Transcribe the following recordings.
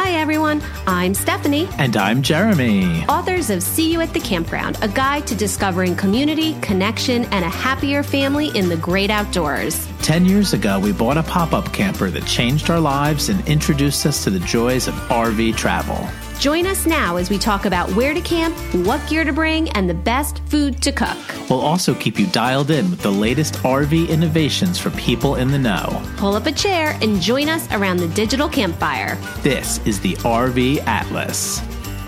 Hi, everyone. I'm Stephanie. And I'm Jeremy. Authors of See You at the Campground, a guide to discovering community, connection, and a happier family in the great outdoors. 10 years ago, we bought a pop-up camper that changed our lives and introduced us to the joys of RV travel. Join us now as we talk about where to camp, what gear to bring, and the best food to cook. We'll also keep you dialed in with the latest RV innovations for people in the know. Pull up a chair and join us around the digital campfire. This is the RV Atlas.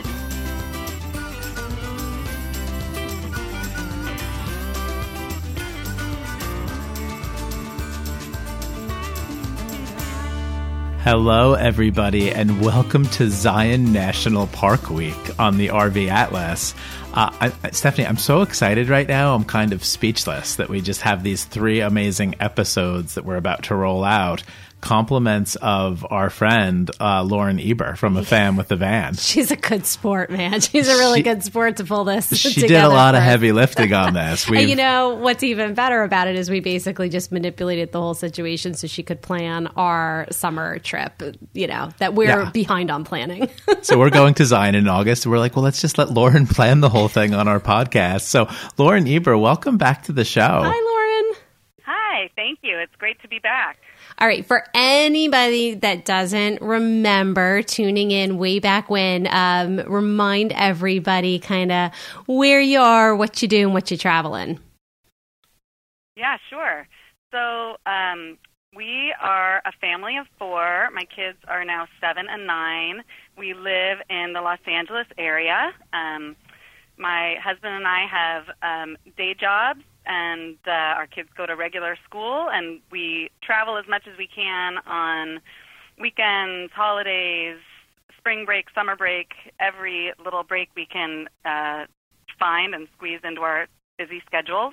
Hello, everybody, and welcome to Zion National Park Week on the RV Atlas. Stephanie, I'm so excited right now. I'm kind of speechless that we just have these 3 amazing episodes that we're about to roll out. Compliments of our friend, Lauren Eber from A Fam with the Van. She's a good sport, man. She's a really good sport to pull this together. She did a lot of heavy lifting on this. And you know, what's even better about it is we basically just manipulated the whole situation so she could plan our summer trip, you know, that we're behind on planning. So we're going to Zion in August. We're like, well, let's just let Lauren plan the whole thing on our podcast. So Lauren Eber, welcome back to the show. Hi, Lauren. Hi, thank you. It's great to be back. All right, for anybody that doesn't remember tuning in way back when, remind everybody kind of where you are, what you do, and what you're traveling. Yeah, sure. So we are a family of 4. My kids are now 7 and 9. We live in the Los Angeles area. My husband and I have day jobs, and our kids go to regular school, and we travel as much as we can on weekends, holidays, spring break, summer break, every little break we can find and squeeze into our busy schedules.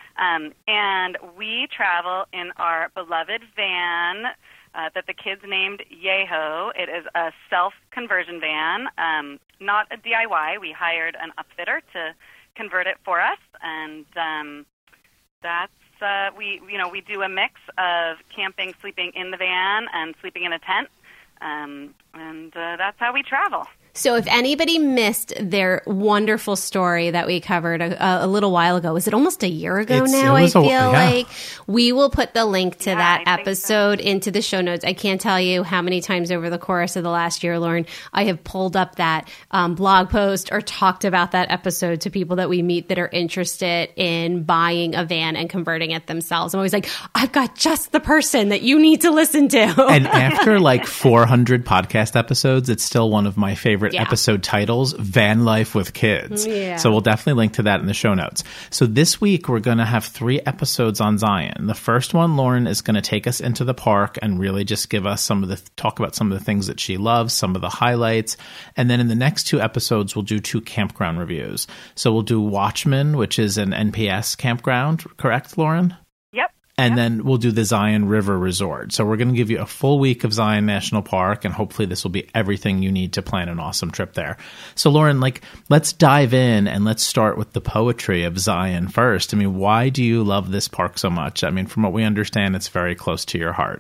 And we travel in our beloved van that the kids named Yeho. It is a self-conversion van, not a DIY. We hired an upfitter to convert it for us, and that's we do a mix of camping, sleeping in the van, and sleeping in a tent, and that's how we travel. So if anybody missed their wonderful story that we covered a little while ago, was it almost a year ago now? I feel like we will put the link to that episode into the show notes. I can't tell you how many times over the course of the last year, Lauren, I have pulled up that blog post or talked about that episode to people that we meet that are interested in buying a van and converting it themselves. I'm always like, I've got just the person that you need to listen to. And after like 400 podcast episodes, it's still one of my favorite episode titles, Van Life with Kids. Yeah. So we'll definitely link to that in the show notes. So this week we're going to have 3 episodes on Zion. The first one, Lauren is going to take us into the park and really just give us talk about some of the things that she loves, some of the highlights. And then in the next 2 episodes, we'll do 2 campground reviews. So we'll do Watchman, which is an NPS campground, correct, Lauren? And then we'll do the Zion River Resort. So we're going to give you a full week of Zion National Park, and hopefully this will be everything you need to plan an awesome trip there. So Lauren, let's dive in and let's start with the poetry of Zion first. I mean, why do you love this park so much? I mean, from what we understand, it's very close to your heart.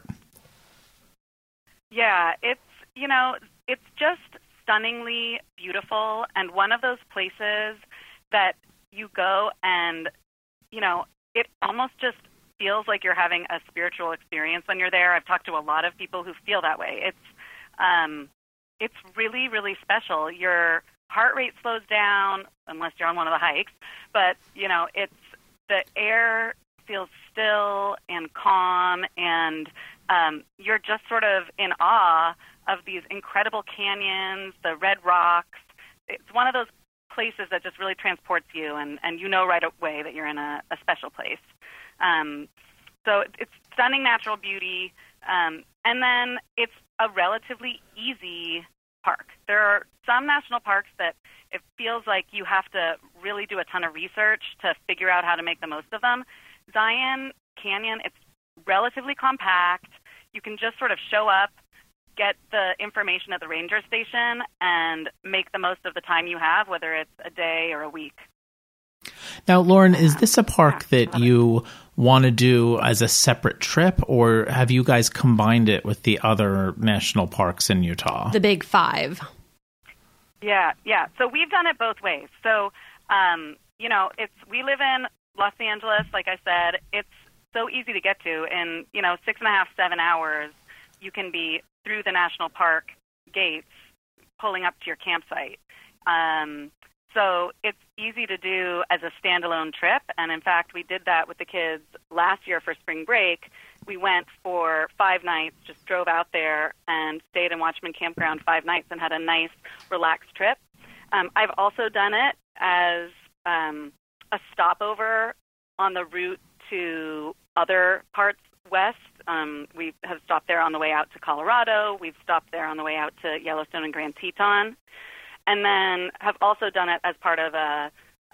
Yeah, it's just stunningly beautiful, and one of those places that you go and, it almost just feels like you're having a spiritual experience when you're there. I've talked to a lot of people who feel that way. It's really, really special. Your heart rate slows down unless you're on one of the hikes, but it's the air feels still and calm, and you're just sort of in awe of these incredible canyons, the red rocks. It's one of those places that just really transports you, and right away that you're in a special place. So it's stunning natural beauty, and then it's a relatively easy park. There are some national parks that it feels like you have to really do a ton of research to figure out how to make the most of them. Zion Canyon, it's relatively compact. You can just sort of show up, get the information at the ranger station, and make the most of the time you have, whether it's a day or a week. Now, Lauren, is this a park that you want to do as a separate trip, or have you guys combined it with the other national parks in Utah? The big five. Yeah. So we've done it both ways. So, we live in Los Angeles, like I said. It's so easy to get to. In, 6.5, 7 hours, you can be through the national park gates, pulling up to your campsite. So it's easy to do as a standalone trip. And in fact, we did that with the kids last year for spring break. We went for 5 nights, just drove out there and stayed in Watchman Campground 5 nights and had a nice, relaxed trip. I've also done it as a stopover on the route to other parts west. We have stopped there on the way out to Colorado. We've stopped there on the way out to Yellowstone and Grand Teton. And then have also done it as part of a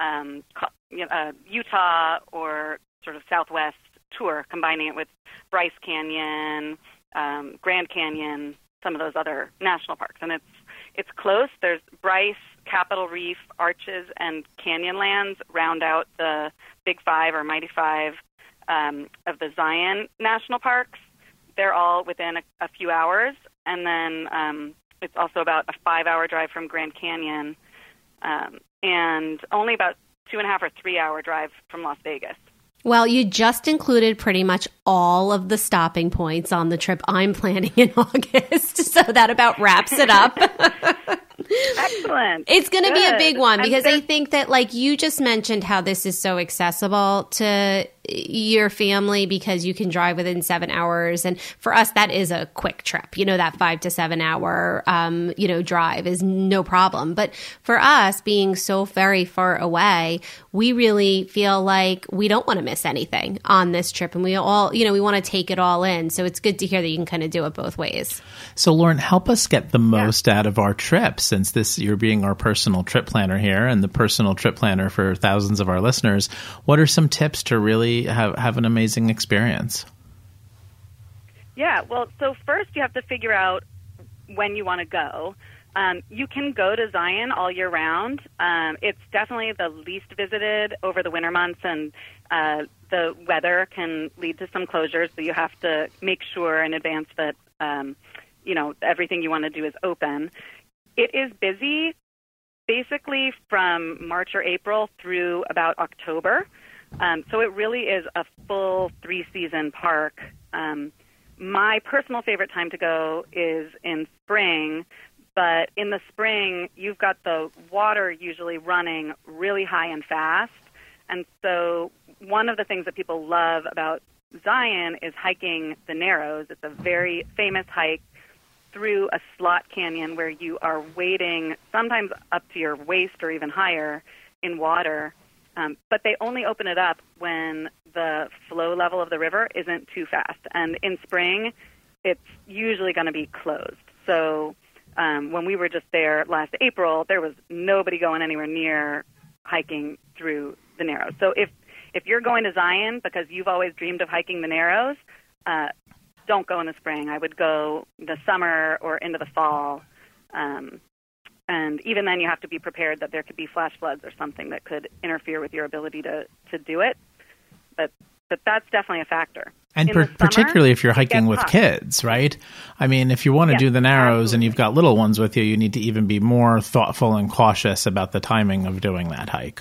Utah or sort of Southwest tour, combining it with Bryce Canyon, Grand Canyon, some of those other national parks. And it's close. There's Bryce, Capitol Reef, Arches, and Canyonlands round out the Big Five or Mighty Five of the Zion National Parks. They're all within a few hours. And then it's also about a 5-hour drive from Grand Canyon and only about 2.5 or 3 hour drive from Las Vegas. Well, you just included pretty much all of the stopping points on the trip I'm planning in August. So that about wraps it up. Excellent. It's going to be a big one because I think that, like you just mentioned, how this is so accessible to your family because you can drive within 7 hours. And for us, that is a quick trip. That 5 to 7 hour, drive is no problem. But for us, being so very far away, we really feel like we don't want to miss anything on this trip. And we all, we want to take it all in. So it's good to hear that you can kind of do it both ways. So Lauren, help us get the most out of our trip, since you're being our personal trip planner here and the personal trip planner for thousands of our listeners. What are some tips to really have an amazing experience? Yeah, well, so first you have to figure out when you want to go. You can go to Zion all year round. It's definitely the least visited over the winter months, and the weather can lead to some closures, so you have to make sure in advance that everything you want to do is open. It is busy basically from March or April through about October. So it really is a full 3-season park. My personal favorite time to go is in spring, but in the spring, you've got the water usually running really high and fast. And so one of the things that people love about Zion is hiking the Narrows. It's a very famous hike through a slot canyon where you are wading sometimes up to your waist or even higher in water. But they only open it up when the flow level of the river isn't too fast. And in spring, it's usually going to be closed. So when we were just there last April, there was nobody going anywhere near hiking through the Narrows. So if you're going to Zion because you've always dreamed of hiking the Narrows, don't go in the spring. I would go the summer or into the fall. And even then, you have to be prepared that there could be flash floods or something that could interfere with your ability to do it. But that's definitely a factor. And particularly if you're hiking with kids, right? I mean, if you want to do the Narrows absolutely. And you've got little ones with you, you need to even be more thoughtful and cautious about the timing of doing that hike.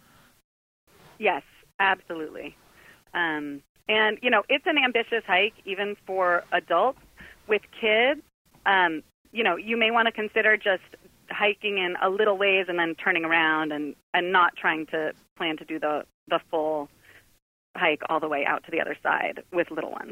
Yes, absolutely. And, it's an ambitious hike even for adults. With kids, you may want to consider just hiking in a little ways and then turning around and not trying to plan to do the full hike all the way out to the other side with little ones.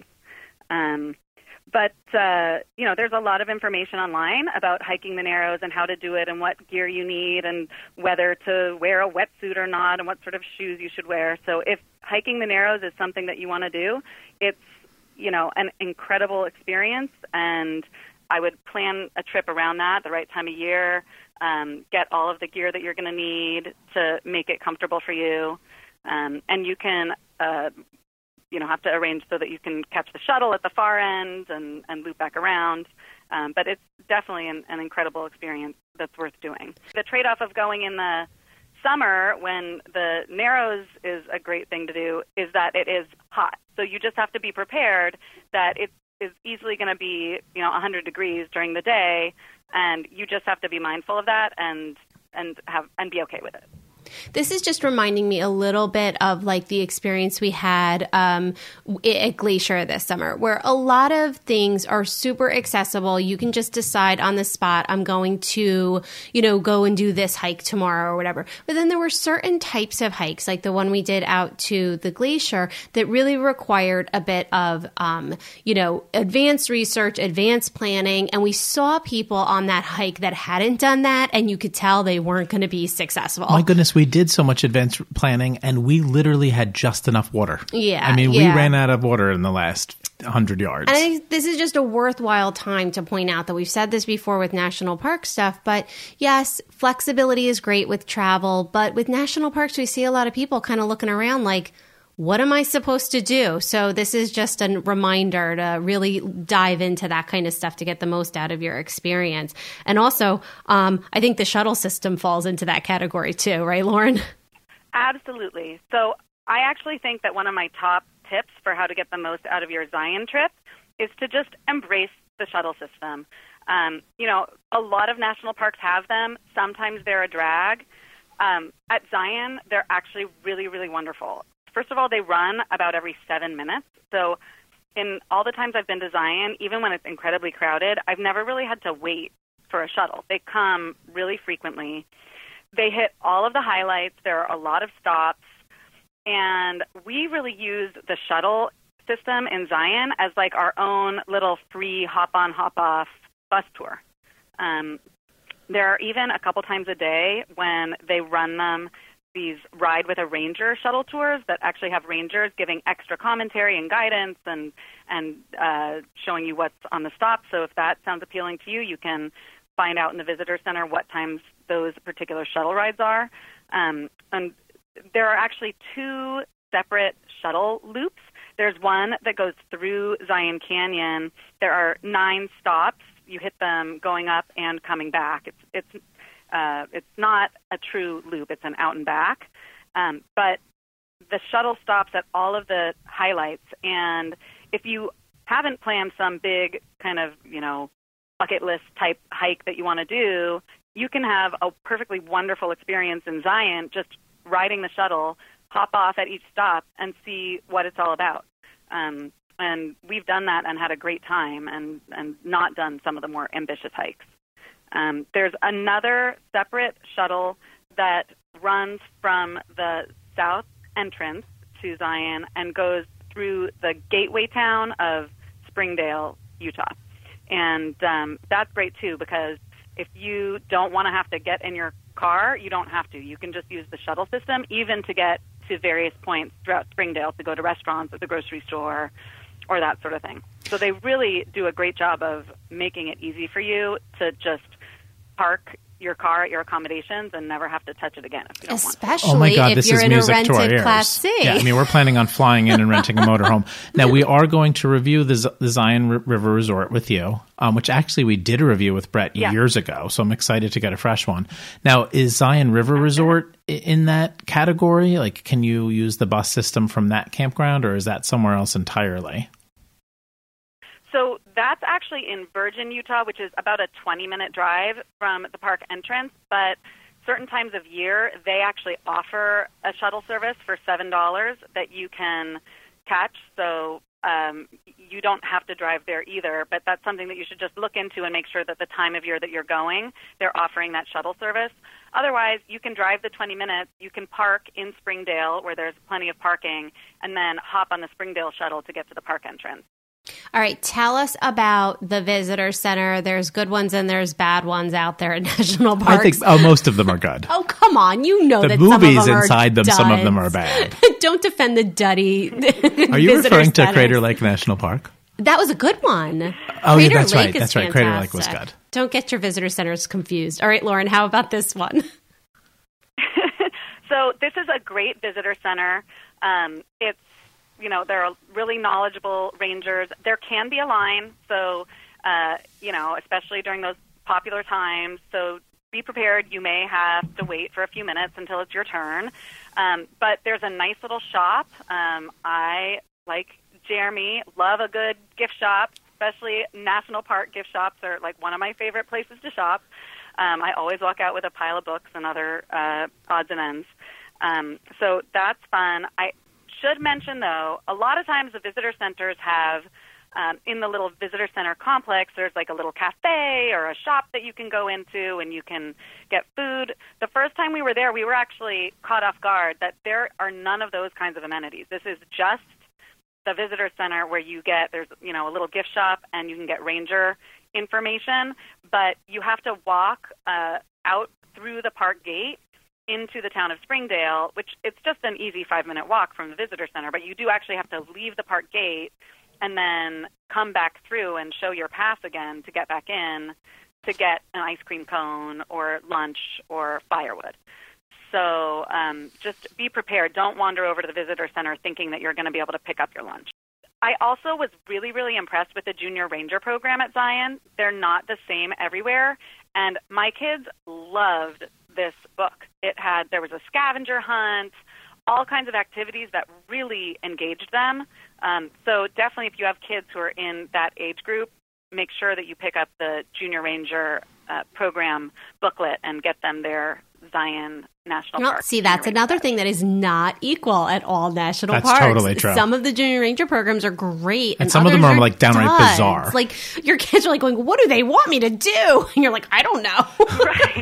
But there's a lot of information online about hiking the Narrows and how to do it and what gear you need and whether to wear a wetsuit or not and what sort of shoes you should wear. So if hiking the Narrows is something that you want to do, it's, an incredible experience, and I would plan a trip around that the right time of year, get all of the gear that you're going to need to make it comfortable for you. And you can, have to arrange so that you can catch the shuttle at the far end and loop back around. But it's definitely an incredible experience that's worth doing. The trade-off of going in the summer, when the Narrows is a great thing to do, is that it is hot. So you just have to be prepared that it is easily going to be, 100 degrees during the day, and you just have to be mindful of that and be okay with it. This is just reminding me a little bit of like the experience we had at Glacier this summer, where a lot of things are super accessible. You can just decide on the spot, I'm going to, go and do this hike tomorrow or whatever. But then there were certain types of hikes, like the one we did out to the glacier, that really required a bit of, advanced research, advanced planning. And we saw people on that hike that hadn't done that, and you could tell they weren't going to be successful. My goodness, we did so much advanced planning, and we literally had just enough water. Yeah. We ran out of water in the last 100 yards. And I think this is just a worthwhile time to point out that we've said this before with national park stuff, but yes, flexibility is great with travel, but with national parks, we see a lot of people kind of looking around like, what am I supposed to do? So this is just a reminder to really dive into that kind of stuff to get the most out of your experience. And also, I think the shuttle system falls into that category too, right, Lauren? Absolutely. So I actually think that one of my top tips for how to get the most out of your Zion trip is to just embrace the shuttle system. A lot of national parks have them. Sometimes they're a drag. At Zion, they're actually really, really wonderful. First of all, they run about every 7 minutes. So in all the times I've been to Zion, even when it's incredibly crowded, I've never really had to wait for a shuttle. They come really frequently. They hit all of the highlights. There are a lot of stops. And we really use the shuttle system in Zion as like our own little free hop-on, hop-off bus tour. There are even a couple times a day when they run them, these ride with a ranger shuttle tours that actually have rangers giving extra commentary and guidance and showing you what's on the stop. So if that sounds appealing to you, you can find out in the visitor center what times those particular shuttle rides are. And there are actually 2 separate shuttle loops. There's one that goes through Zion Canyon. There are 9 stops. You hit them going up and coming back. It's not a true loop. It's an out and back. But the shuttle stops at all of the highlights. And if you haven't planned some big kind of, bucket list type hike that you want to do, you can have a perfectly wonderful experience in Zion just riding the shuttle, hop off at each stop, and see what it's all about. And we've done that and had a great time and not done some of the more ambitious hikes. There's another separate shuttle that runs from the south entrance to Zion and goes through the gateway town of Springdale, Utah. And that's great, too, because if you don't want to have to get in your car, you don't have to. You can just use the shuttle system, even to get to various points throughout Springdale, to go to restaurants or the grocery store or that sort of thing. So they really do a great job of making it easy for you to just park your car at your accommodations and never have to touch it again if you don't want to. Especially if you're in a rented Class C. Yeah, we're planning on flying in and renting a motorhome. Now, we are going to review the Zion River Resort with you, which actually we did a review with Brett years ago, so I'm excited to get a fresh one. Now, is Zion River Resort in that category? Like, can you use the bus system from that campground, or is that somewhere else entirely? So that's actually in Virgin, Utah, which is about a 20-minute drive from the park entrance. But certain times of year, they actually offer a shuttle service for $7 that you can catch. So you don't have to drive there either. But that's something that you should just look into and make sure that the time of year that you're going, they're offering that shuttle service. Otherwise, you can drive the 20 minutes. You can park in Springdale, where there's plenty of parking, and then hop on the Springdale shuttle to get to the park entrance. All right, tell us about the visitor center. There's good ones and there's bad ones out there at national parks. I think most of them are good. Oh, come on. You know the that some of them are movies inside them, duds. Some of them are bad. Don't defend the duddy. Are you referring to Crater Lake National Park? That was a good one. Oh, Crater yeah, that's Lake right. That's right. Crater Lake was good. Don't get your visitor centers confused. All right, Lauren, how about this one? So this is a great visitor center. It's there are really knowledgeable rangers. There can be a line, so, especially during those popular times. So be prepared. You may have to wait for a few minutes until it's your turn. But there's a nice little shop. I, like Jeremy, love a good gift shop, especially national park gift shops are like one of my favorite places to shop. I always walk out with a pile of books and other odds and ends. So that's fun. I should mention, though, a lot of times the visitor centers have, in the little visitor center complex, there's like a little cafe or a shop that you can go into and you can get food. The first time we were there, we were actually caught off guard that there are none of those kinds of amenities. This is just the visitor center where you get, there's, you know, a little gift shop and you can get ranger information, but you have to walk out through the park gate into the town of Springdale, which it's just an easy 5-minute walk from the visitor center, but you do actually have to leave the park gate and then come back through and show your pass again to get back in to get an ice cream cone or lunch or firewood. So just be prepared. Don't wander over to the visitor center thinking that you're going to be able to pick up your lunch. I also was really, really impressed with the Junior Ranger program at Zion. They're not the same everywhere, and my kids loved this book. There was a scavenger hunt, all kinds of activities that really engaged them. So definitely if you have kids who are in that age group, make sure that you pick up the Junior Ranger program booklet and get them their Zion National Park. See, that's another thing that is not equal at all national parks. That's totally true. Some of the Junior Ranger programs are great. And some of them are like downright bizarre. Like your kids are like going, what do they want me to do? And you're like, I don't know. Right.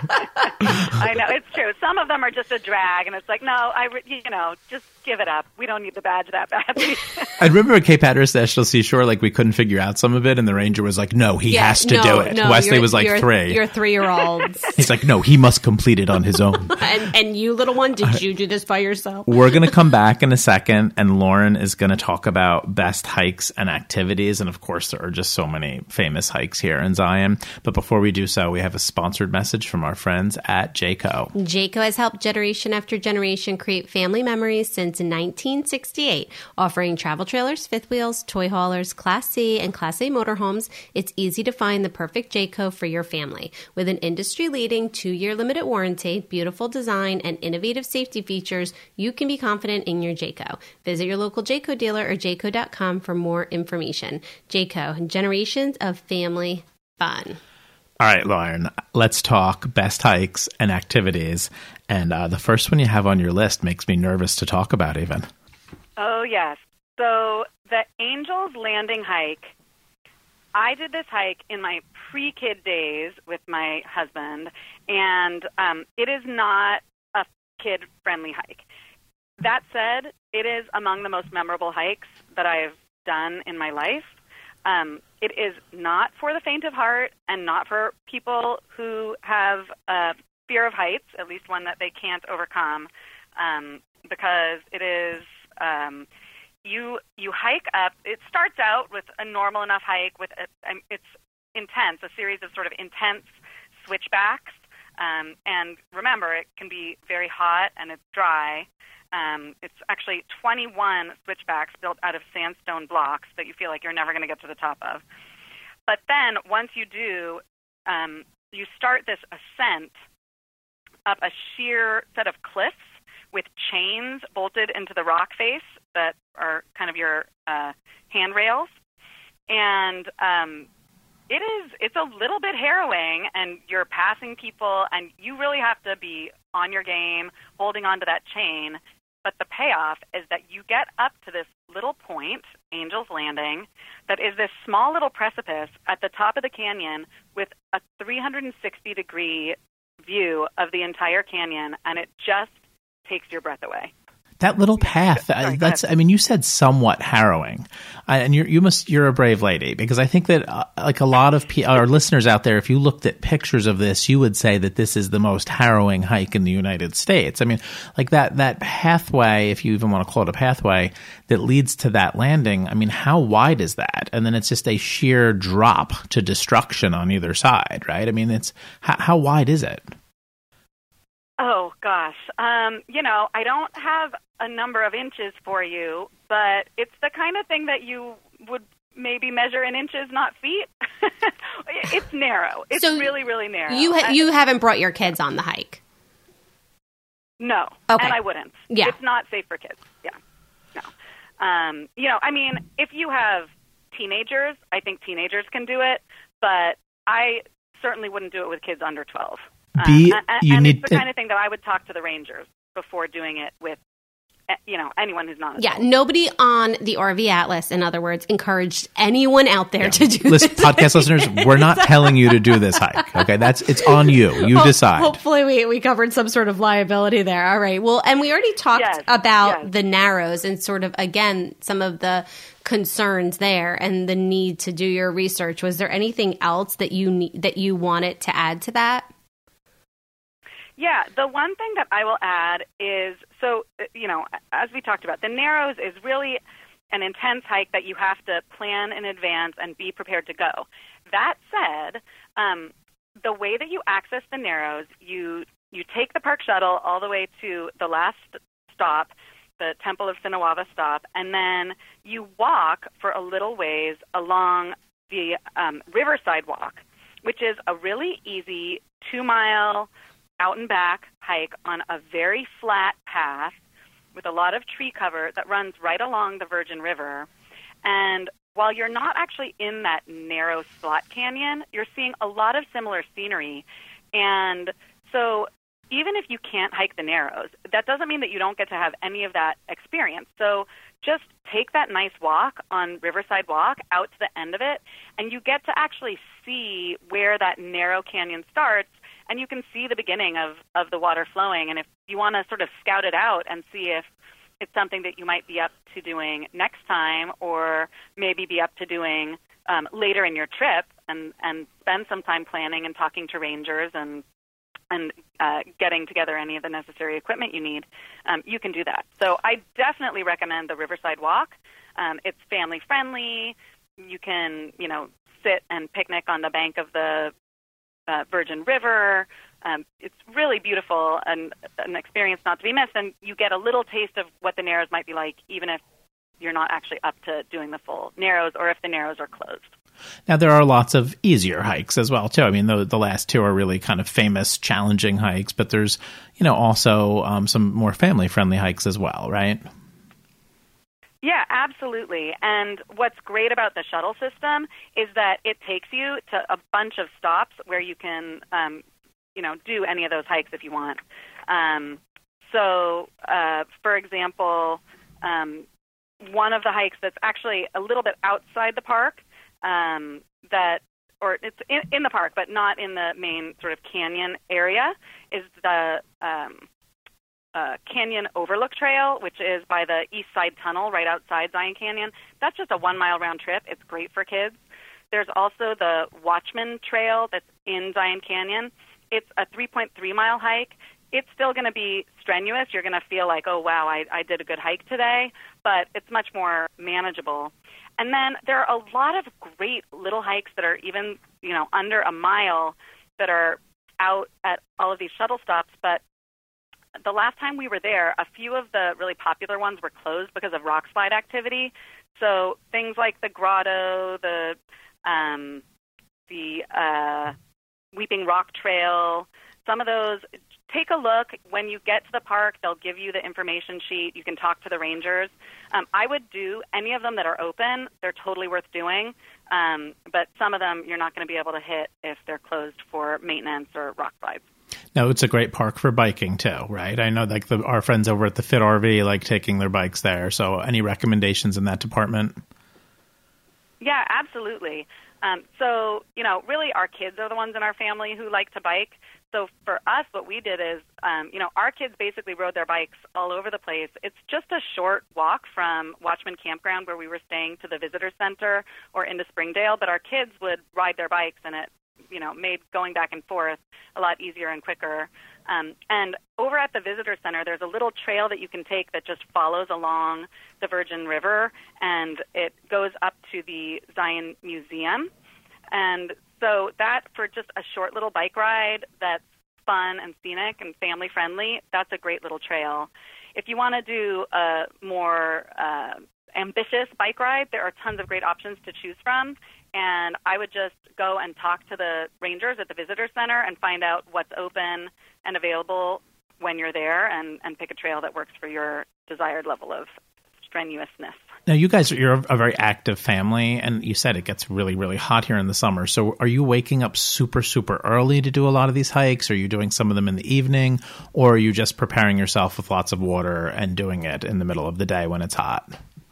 I know, it's true. Some of them are just a drag, and it's like, no, just give it up. We don't need the badge that badly. I remember at Cape Hatteras National Seashore, like we couldn't figure out some of it, and the ranger was like, no, he has to do it. No, Wesley was like 3. You're 3-year-olds. He's like, no, he must complete it on his own. And you, little one, did you do this by yourself? We're going to come back in a second, and Lauren is going to talk about best hikes and activities. And of course, there are just so many famous hikes here in Zion. But before we do so, we have a sponsored message from our friends at Jayco. Jayco has helped generation after generation create family memories since 1968, offering travel trailers, fifth wheels, toy haulers, Class C and Class A motorhomes. It's easy to find the perfect Jayco for your family. With an industry-leading 2-year limited warranty, beautiful design, and innovative safety features, you can be confident in your Jayco. Visit your local Jayco dealer or jayco.com for more information. Jayco, generations of family fun. All right, Lauren, let's talk best hikes and activities. And the first one you have on your list makes me nervous to talk about even. Oh, yes. So the Angels Landing hike, I did this hike in my pre-kid days with my husband, and it is not a kid-friendly hike. That said, it is among the most memorable hikes that I've done in my life. It is not for the faint of heart and not for people who have fear of heights, at least one that they can't overcome, because it is you hike up. It starts out with a normal enough hike with it's intense, a series of sort of intense switchbacks. And remember, it can be very hot and it's dry. It's actually 21 switchbacks built out of sandstone blocks that you feel like you're never going to get to the top of. But then once you do, you start this ascent up a sheer set of cliffs with chains bolted into the rock face that are kind of your handrails. And it's a little bit harrowing, and you're passing people, and you really have to be on your game, holding on to that chain. But the payoff is that you get up to this little point, Angel's Landing, that is this small little precipice at the top of the canyon with a 360-degree view of the entire canyon, and it just takes your breath away. That little path, you said somewhat harrowing. And you're a brave lady, because I think that like a lot of our listeners out there, if you looked at pictures of this, you would say that this is the most harrowing hike in the United States. I mean, like that pathway, if you even want to call it a pathway, that leads to that landing. I mean, how wide is that? And then it's just a sheer drop to destruction on either side, right? I mean, it's how wide is it? Oh, gosh. I don't have a number of inches for you, but it's the kind of thing that you would maybe measure in inches, not feet. It's narrow. It's really, really narrow. You haven't brought your kids on the hike? No. Okay. And I wouldn't. Yeah. It's not safe for kids. Yeah. No. I mean, if you have teenagers, I think teenagers can do it, but I certainly wouldn't do it with kids under 12. It's the kind of thing that I would talk to the rangers before doing it with, anyone who's not. Yeah, nobody on the RV Atlas, in other words, encouraged anyone out there to do this. Podcast listeners, we're not telling you to do this hike. Okay, it's on you. You decide. Hopefully, we covered some sort of liability there. All right. Well, and we already talked about the Narrows and sort of again some of the concerns there and the need to do your research. Was there anything else that you wanted to add to that? Yeah, the one thing that I will add is, as we talked about, the Narrows is really an intense hike that you have to plan in advance and be prepared to go. That said, the way that you access the Narrows, you take the park shuttle all the way to the last stop, the Temple of Sinawava stop, and then you walk for a little ways along the Riverside Walk, which is a really easy 2-mile out and back hike on a very flat path with a lot of tree cover that runs right along the Virgin River. And while you're not actually in that narrow slot canyon, you're seeing a lot of similar scenery. And so even if you can't hike the Narrows, that doesn't mean that you don't get to have any of that experience. So just take that nice walk on Riverside Walk out to the end of it, and you get to actually see where that narrow canyon starts, and you can see the beginning of the water flowing. And if you want to sort of scout it out and see if it's something that you might be up to doing next time, or maybe be up to doing later in your trip, and spend some time planning and talking to rangers and getting together any of the necessary equipment you need, you can do that. So I definitely recommend the Riverside Walk. It's family friendly. You can, sit and picnic on the bank of the Virgin River. It's really beautiful and an experience not to be missed. And you get a little taste of what the Narrows might be like, even if you're not actually up to doing the full Narrows, or if the Narrows are closed. Now, there are lots of easier hikes as well, too. I mean, the last two are really kind of famous, challenging hikes, but there's, also some more family-friendly hikes as well, right? Yeah, absolutely. And what's great about the shuttle system is that it takes you to a bunch of stops where you can, do any of those hikes if you want. For example, one of the hikes that's actually a little bit outside the park, it's in the park, but not in the main sort of canyon area, is the Canyon Overlook Trail, which is by the East Side Tunnel right outside Zion Canyon. That's just a 1-mile round trip. It's great for kids. There's also the Watchman Trail that's in Zion Canyon. It's a 3.3-mile hike. It's still going to be strenuous. You're going to feel like, oh, wow, I did a good hike today, but it's much more manageable. And then there are a lot of great little hikes that are even, under a mile that are out at all of these shuttle stops. But the last time we were there, a few of the really popular ones were closed because of rock slide activity. So things like the Grotto, the Weeping Rock Trail, some of those, take a look. When you get to the park, they'll give you the information sheet. You can talk to the rangers. I would do any of them that are open. They're totally worth doing. But some of them you're not going to be able to hit if they're closed for maintenance or rock slides. No, it's a great park for biking too, right? I know like our friends over at the Fit RV like taking their bikes there. So any recommendations in that department? Yeah, absolutely. Really our kids are the ones in our family who like to bike. So for us, what we did is, our kids basically rode their bikes all over the place. It's just a short walk from Watchman Campground, where we were staying, to the visitor center or into Springdale, but our kids would ride their bikes, and it, made going back and forth a lot easier and quicker. And over at the visitor center, there's a little trail that you can take that just follows along the Virgin River, and it goes up to the Zion Museum. And so that, for just a short little bike ride that's fun and scenic and family-friendly, that's a great little trail. If you want to do a more ambitious bike ride, there are tons of great options to choose from. And I would just go and talk to the rangers at the visitor center and find out what's open and available when you're there, and pick a trail that works for your desired level of strenuousness. Now, you're a very active family, and you said it gets really, really hot here in the summer. So are you waking up super, super early to do a lot of these hikes? Are you doing some of them in the evening, or are you just preparing yourself with lots of water and doing it in the middle of the day when it's hot?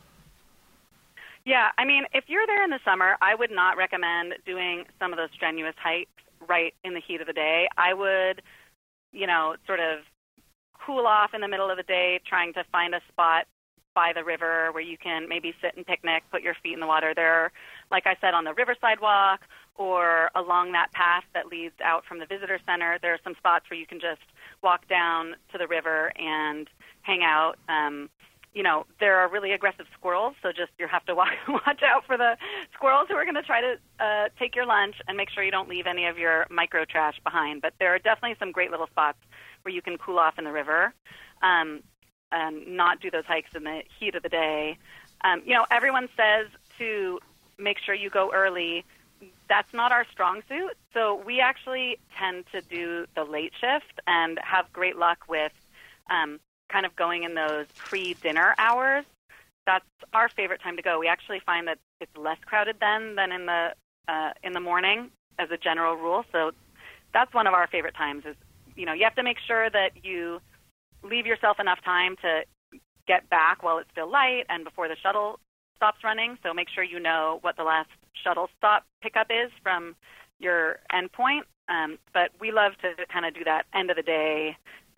Yeah, I mean, if you're there in the summer, I would not recommend doing some of those strenuous hikes right in the heat of the day. I would, sort of cool off in the middle of the day, trying to find a spot by the river where you can maybe sit and picnic, put your feet in the water. There, like I said, on the riverside walk or along that path that leads out from the visitor center, there are some spots where you can just walk down to the river and hang out. There are really aggressive squirrels, so just you have to watch out for the squirrels who are going to try to take your lunch, and make sure you don't leave any of your micro trash behind. But there are definitely some great little spots where you can cool off in the river and not do those hikes in the heat of the day. Everyone says to make sure you go early. That's not our strong suit, so we actually tend to do the late shift and have great luck with kind of going in those pre-dinner hours. That's our favorite time to go. We actually find that it's less crowded then than in the morning as a general rule. So that's one of our favorite times is, you have to make sure that you leave yourself enough time to get back while it's still light and before the shuttle stops running. So make sure you know what the last shuttle stop pickup is from your endpoint. But we love to kind of do that end of the day,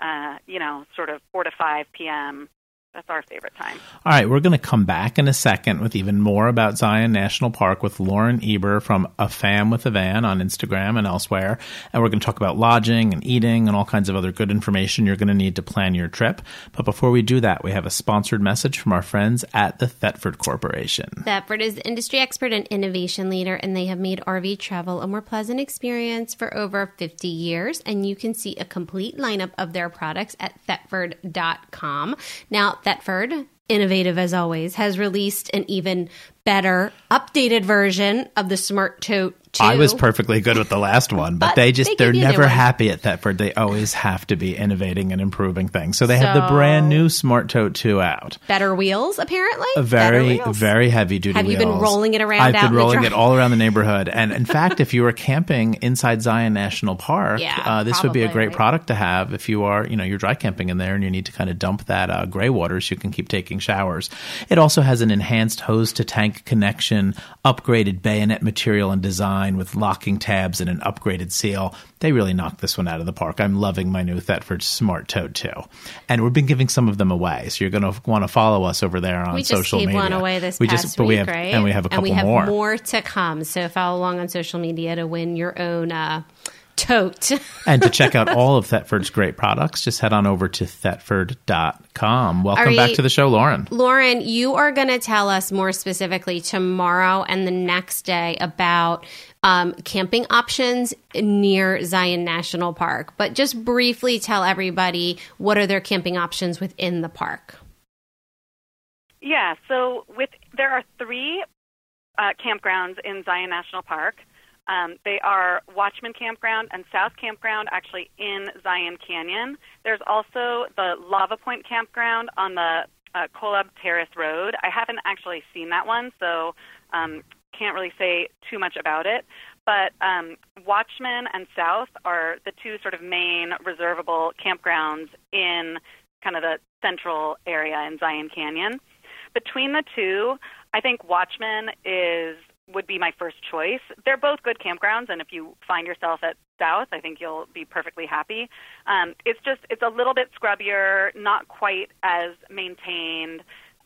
sort of 4 to 5 p.m. That's our favorite time. All right, we're going to come back in a second with even more about Zion National Park with Lauren Eber from A Fam with a Van on Instagram and elsewhere. And we're going to talk about lodging and eating and all kinds of other good information you're going to need to plan your trip. But before we do that, we have a sponsored message from our friends at the Thetford Corporation. Thetford is the industry expert and innovation leader, and they have made RV travel a more pleasant experience for over 50 years. And you can see a complete lineup of their products at Thetford.com. Now, Thetford, innovative as always, has released an even better, updated version of the Smart Tote 2. I was perfectly good with the last one, but they're never happy at Thetford. They always have to be innovating and improving things. So they have the brand new Smart Tote 2 out. Better wheels, apparently? Very heavy duty wheels. Have you been rolling it around? I've been rolling it all around the neighborhood. And in fact, if you were camping inside Zion National Park, this would be a great product to have if you are, you're dry camping in there and you need to kind of dump that gray water so you can keep taking showers. It also has an enhanced hose to tank connection, upgraded bayonet material and design with locking tabs and an upgraded seal. They really knocked this one out of the park. I'm loving my new Thetford Smart Tote 2. And we've been giving some of them away, so you're going to want to follow us over there on social media. We just gave one away this past week, right? And we have a couple more. And we have more to come, so follow along on social media to win your own tote. And to check out all of Thetford's great products, just head on over to Thetford.com. Welcome back to the show, Lauren. Lauren, you are going to tell us more specifically tomorrow and the next day about camping options near Zion National Park. But just briefly tell everybody, what are their camping options within the park? Yeah, so there are 3 campgrounds in Zion National Park. They are Watchman Campground and South Campground, actually in Zion Canyon. There's also the Lava Point Campground on the Kolob Terrace Road. I haven't actually seen that one, so can't really say too much about it. But Watchman and South are the 2 sort of main reservable campgrounds in kind of the central area in Zion Canyon. Between the 2, I think Watchman would be my first choice. They're both good campgrounds, and if you find yourself at South, I think you'll be perfectly happy. It's a little bit scrubbier, not quite as maintained.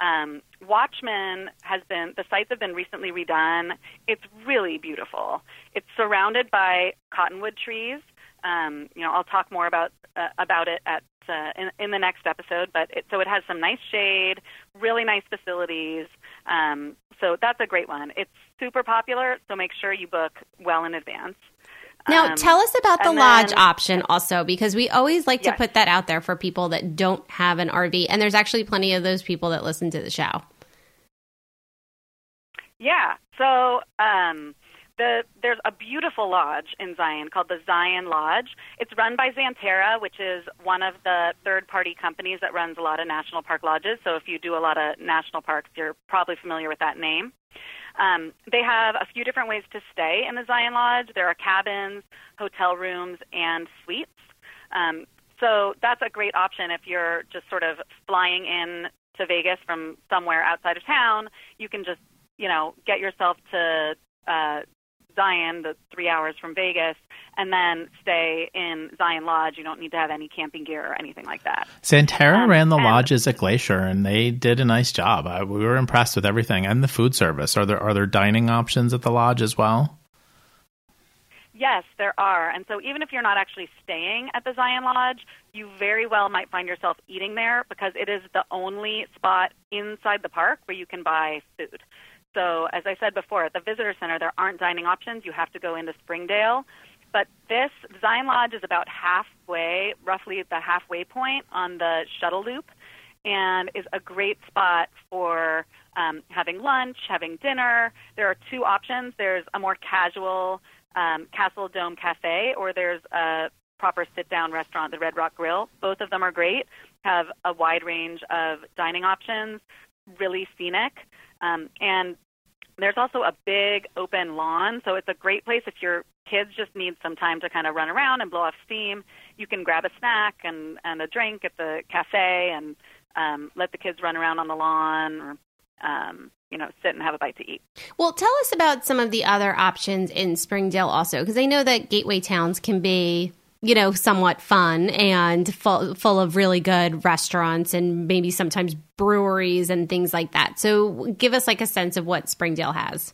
Watchman the sites have been recently redone. It's really beautiful. It's surrounded by cottonwood trees. I'll talk more about it in the next episode, but it has some nice shade, really nice facilities. So that's a great one. It's super popular, so make sure you book well in advance. Now, tell us about the lodge option also, because we always like to put that out there for people that don't have an RV, and there's actually plenty of those people that listen to the show. Yeah. So there's a beautiful lodge in Zion called the Zion Lodge. It's run by Xanterra, which is one of the third-party companies that runs a lot of national park lodges. So if you do a lot of national parks, you're probably familiar with that name. They have a few different ways to stay in the Zion Lodge. There are cabins, hotel rooms, and suites. So that's a great option if you're just sort of flying in to Vegas from somewhere outside of town. You can just, get yourself to Zion, the 3 hours from Vegas, and then stay in Zion Lodge. You don't need to have any camping gear or anything like that. Xanterra ran the lodges at Glacier, and they did a nice job. We were impressed with everything, and the food service. Are there dining options at the lodge as well? Yes, there are. And so even if you're not actually staying at the Zion Lodge, you very well might find yourself eating there because it is the only spot inside the park where you can buy food. So as I said before, at the visitor center, there aren't dining options. You have to go into Springdale. But this Zion Lodge is about halfway, roughly at the halfway point on the shuttle loop, and is a great spot for having lunch, having dinner. There are two options. There's a more casual Castle Dome Cafe, or there's a proper sit-down restaurant, the Red Rock Grill. Both of them are great, have a wide range of dining options, really scenic. And there's also a big open lawn, so it's a great place if your kids just need some time to kind of run around and blow off steam. You can grab a snack and a drink at the cafe and let the kids run around on the lawn or, sit and have a bite to eat. Well, tell us about some of the other options in Springdale also, because I know that gateway towns can be somewhat fun and full of really good restaurants and maybe sometimes breweries and things like that. So give us a sense of what Springdale has.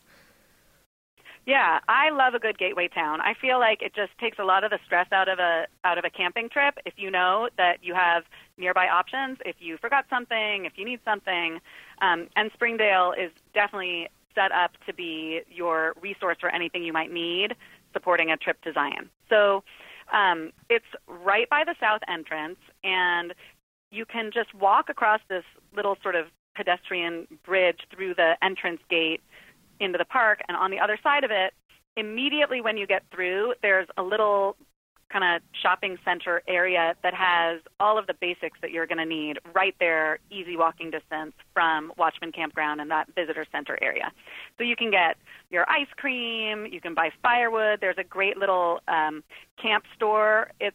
Yeah, I love a good gateway town. I feel like it just takes a lot of the stress out of a camping trip if you know that you have nearby options, if you forgot something, if you need something. And Springdale is definitely set up to be your resource for anything you might need supporting a trip to Zion. So it's right by the south entrance, and you can just walk across this little sort of pedestrian bridge through the entrance gate into the park, and on the other side of it, immediately when you get through, there's a little kind of shopping center area that has all of the basics that you're going to need right there, easy walking distance from Watchman Campground and that visitor center area. So you can get your ice cream, you can buy firewood. There's a great little camp store. It's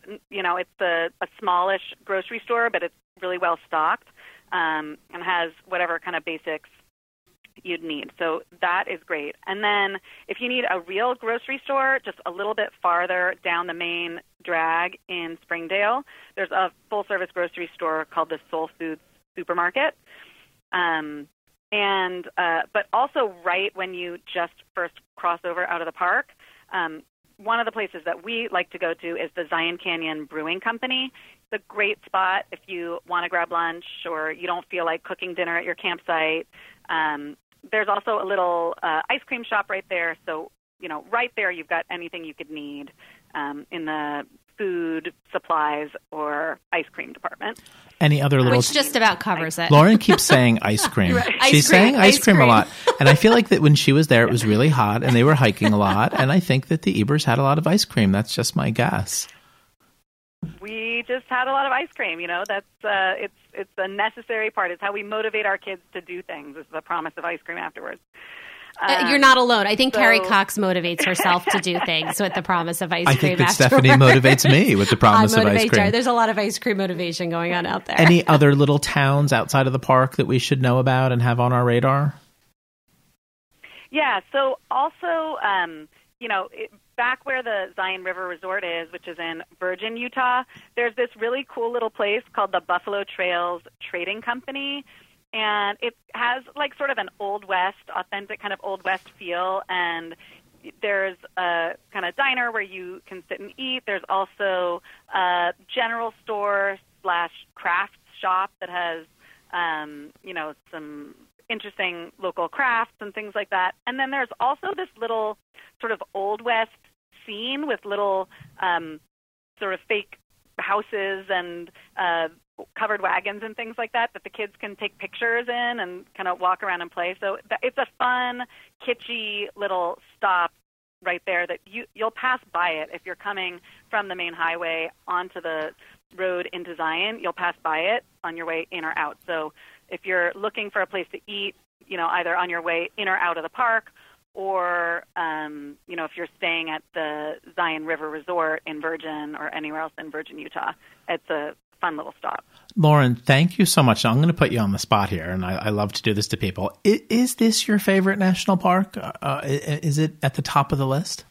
a smallish grocery store, but it's really well stocked and has whatever kind of basics you'd need. So that is great. And then if you need a real grocery store, just a little bit farther down the main drag in Springdale, there's a full-service grocery store called the Soul Foods Supermarket. But also right when you just first cross over out of the park, one of the places that we like to go to is the Zion Canyon Brewing Company. It's a great spot if you want to grab lunch or you don't feel like cooking dinner at your campsite. There's also a little ice cream shop right there. So, right there you've got anything you could need in the food, supplies, or ice cream department. Any other little... Which just about covers it. Lauren keeps saying ice cream. Right. She's saying ice cream a lot. And I feel like that when she was there, it was really hot and they were hiking a lot. And I think that the Ebers had a lot of ice cream. That's just my guess. We just had a lot of ice cream. That's it's a necessary part. It's how we motivate our kids to do things. It's the promise of ice cream afterwards. You're not alone. I think Carrie Cox motivates herself to do things with the promise of ice cream. I think that Stephanie motivates me with the promise of ice cream. There's a lot of ice cream motivation going on out there. Any other little towns outside of the park that we should know about and have on our radar? Yeah. So also, back where the Zion River Resort is, which is in Virgin, Utah, there's this really cool little place called the Buffalo Trails Trading Company. And it has sort of an Old West, authentic kind of Old West feel. And there's a kind of diner where you can sit and eat. There's also a general store / craft shop that has, some interesting local crafts and things like that. And then there's also this little sort of Old West scene with little sort of fake houses and covered wagons and things like that the kids can take pictures in and kind of walk around and play. So it's a fun, kitschy little stop right there that you'll pass by it. If you're coming from the main highway onto the road into Zion, you'll pass by it on your way in or out. So if you're looking for a place to eat, either on your way in or out of the park, or, if you're staying at the Zion River Resort in Virgin or anywhere else in Virgin, Utah, it's a fun little stop. Lauren, thank you so much. Now, I'm going to put you on the spot here, and I love to do this to people. Is this your favorite national park? Is it at the top of the list?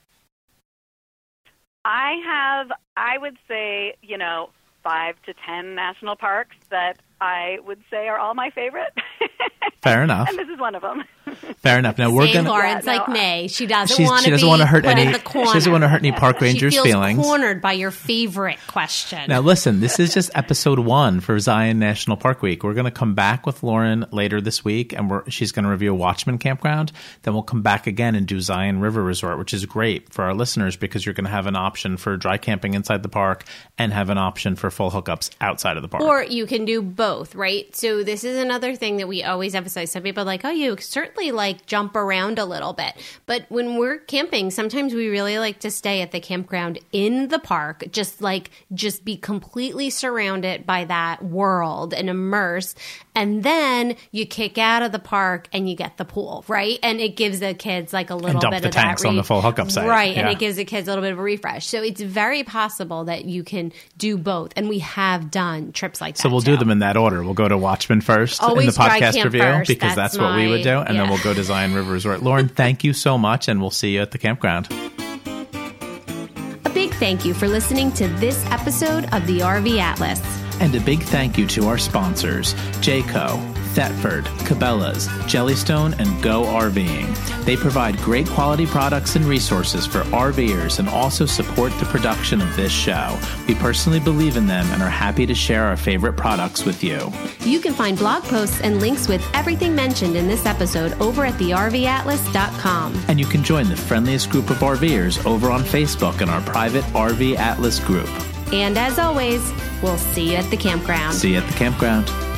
I would say, 5 to 10 national parks that I would say are all my favorite. Fair enough. And this is one of them. Fair enough. Now we're going to. Lauren's like May. She doesn't want to hurt any. She doesn't want to hurt any park rangers' feelings. She feels cornered by your favorite question. Now listen, this is just episode 1 for Zion National Park Week. We're going to come back with Lauren later this week, and she's going to review Watchman Campground. Then we'll come back again and do Zion River Resort, which is great for our listeners because you're going to have an option for dry camping inside the park and have an option for full hookups outside of the park. Or you can do both, right? So this is another thing that we always emphasize. Some people are like, oh, you certainly jump around a little bit. But when we're camping, sometimes we really like to stay at the campground in the park, just be completely surrounded by that world and immersed. And then you kick out of the park and you get the pool, right? And it gives the kids a little bit of that. And dump the tanks on the full hookup site. Right, and it gives the kids a little bit of a refresh. So it's very possible that you can do both. And we have done trips like that. So we'll do them in that order. We'll go to Watchman first in the podcast review because that's what we would do. And then we'll go to Zion River Resort. Lauren, thank you so much, and we'll see you at the campground. A big thank you for listening to this episode of the RV Atlas. And a big thank you to our sponsors, Jayco, Thetford, Cabela's, Jellystone, and Go RVing. They provide great quality products and resources for RVers and also support the production of this show. We personally believe in them and are happy to share our favorite products with you. You can find blog posts and links with everything mentioned in this episode over at thervatlas.com. And you can join the friendliest group of RVers over on Facebook in our private RV Atlas group. And as always, we'll see you at the campground. See you at the campground.